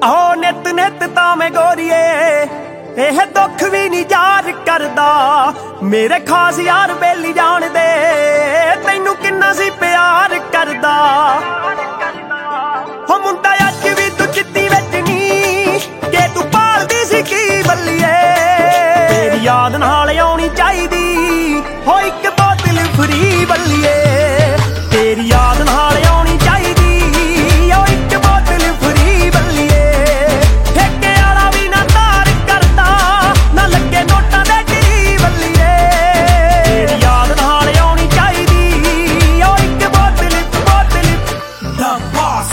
ਆਹੋ ਨਿਤ ਨਿਤ ਤਾਂ ਮੈਂ ਗੋਰੀਏ ਇਹ ਦੁੱਖ ਵੀ ਨਹੀਂ ਯਾਦ ਕਰਦਾ। ਮੇਰੇ ਖਾਸ ਯਾਰ ਬੇਲੀ ਜਾਣਦੇ ਤੈਨੂੰ ਕਿੰਨਾ ਸੀ ਪਿਆਰ ਕਰਦਾ। ਹੋ ਮੁੰਡਾ ਅੱਜ ਵੀ ਤੂੰ ਚਿੱਤੀ ਵਿੱਚ ਨੀ ਕਿ ਤੂੰ ਪਾਲਦੀ ਸੀ ਕੀ ਬੱਲੀਏ। ਤੇਰੀ ਯਾਦ ਨਾਲ ਆਉਣੀ ਚਾਹੀਦੀ ਹੋ ਇੱਕ ਬੋਤਲ ਫਰੀ ਬੱਲੀਏ। ਤੇਰੀ ਯਾਦ ਨਾਲ ਆਉਣੀ ਚਾਹੀਦੀ ਹੋ ਇੱਕ ਬੋਤਲ ਫਰੀ ਬੱਲੀਏ। ਠੇਕੇ ਵਾਲਾ ਵੀ ਨਾ ਤਾਰ ਕਰਦਾ ਨਾ ਲੱਗੇ ਨੋਟਾਂ ਦੇ ਢੀ ਬੱਲੀਏ। ਤੇਰੀ ਯਾਦ ਨਾਲ ਆਉਣੀ ਚਾਹੀਦੀ ਹੋ ਇੱਕ ਬੋਤਲ ਦਾ ਬਾਸ।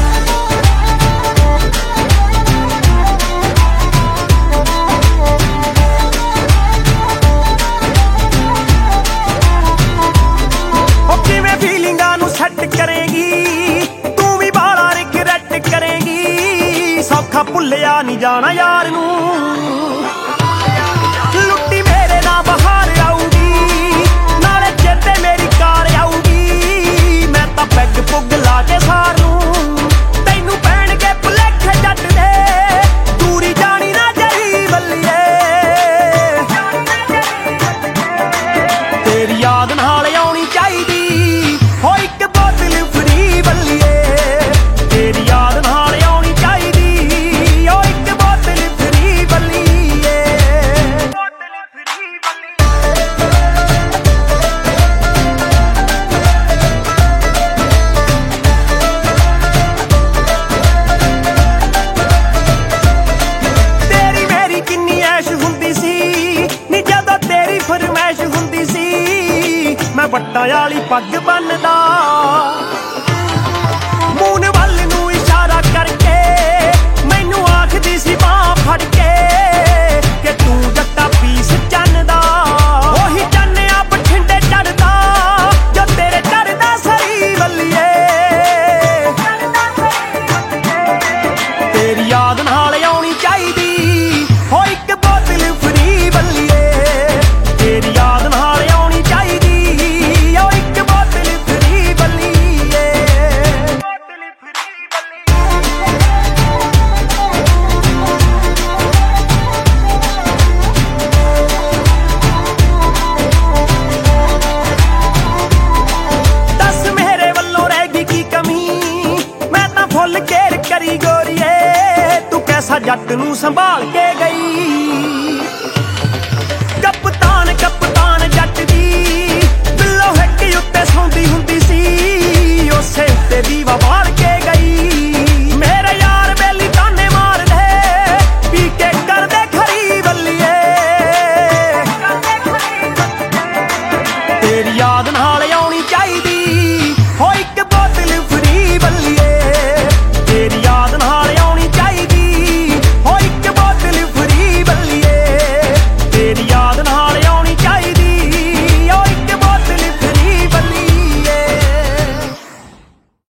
ਸੈੱਟ ਕਰੇਗੀ ਤੂੰ ਵੀ ਬਾਲਾ ਰਿਗਰੈਟ ਕਰੇਗੀ। ਸੌਖਾ ਭੁੱਲਿਆ ਨਹੀਂ ਜਾਣਾ ਯਾਰ ਨੂੰ ਲੁੱਟੀ ਮੇਰੇ ਨਾਲ ਬਹਾਰ ਆਊਗੀ ਨਾਲੇ ਚੇਤੇ ਮੇਰੀ ਕਾਰ ਆਊਗੀ। ਮੈਂ ਤਾਂ ਪੈਗ ਪੁੱਗ ਲਾ ਕੇ ਸਾਰ ਨੂੰ ਤੈਨੂੰ ਪੈਣਗੇ ਭੁਲੇਖੇ ਜੱਟ ਦੇ ਦੂਰੀ ਜਾਣੀ ਨਾ ਜਾਈ ਬੱਲੀਏ। ਤੇਰੀ ਯਾਦ ਨਾਲ ਆਉਣੀ ਚਾਹੀਦੀ ਹੋ ਇੱਕ ਬੋਤਲ ਫਰੀ ਬੱਲੀਏ। ਤੇਰੀ ਯਾਦ ਨਾਲ ਆਉਣੀ ਚਾਹੀਦੀ ਹੋ ਇੱਕ ਬੋਤਲ ਫਰੀ ਬੱਲੀਏ। ਤੇਰੀ ਮੇਰੀ ਕਿੰਨੀ ਐਸ਼ ਹੁੰਦੀ ਸੀ ਨੀ ਜਦੋਂ ਤੇਰੀ ਫਰਮੈਸ਼ ਹੁੰਦੀ ਸੀ। ਮੈਂ ਵੱਟਾਂ ਵਾਲੀ ਪੱਗ ਬੰਨਦਾ ਮੂੰਹ ਵੱਲ ਨੂੰ ਇਸ਼ਾਰਾ ਕਰਕੇ ਮੈਨੂੰ ਆਖਦੀ ਸੀ ਬਾਂਹ ਫੜ ਕੇ ਕਿ ਤੂੰ ਜੱਟਾ ਪੀਸ ਚੰਨ ਦਾ। ਉਹੀ ਚੰਨ ਆ ਬਠਿੰਡੇ ਚੜਦਾ ਜੋ ਤੇਰੇ ਚੜਦਾ ਸਰੀ ਬੱਲੀਏ। ਤੇਰੀ ਯਾਦ ਨਾਲ ਆਉਣੀ ਚਾਹੀਦੀ ਹੋ ਇੱਕ ਬੋਤਲ ਫਰੀ ਬੱਲੀਏ। ਤੇਰੀ ਯਾਦ ਨਾਲ ਆਉਣੀ ਚਾਹੀਦੀ ਹੋ ਇੱਕ ਬੋਤਲ ਫਰੀ ਬੱਲੀਏ। ਦੱਸ ਮੇਰੇ ਵੱਲੋਂ ਰਹਿ ਗਈ ਕੀ ਕਮੀ ਮੈਂ ਤਾਂ ਫੁੱਲ ਕੇਅਰ ਕਰੀ ਗੋਰੀਏ। ਤੂੰ ਕੈਸਾ ਜੱਟ ਨੂੰ ਸੰਭਾਲ ਕੇ ਗਈ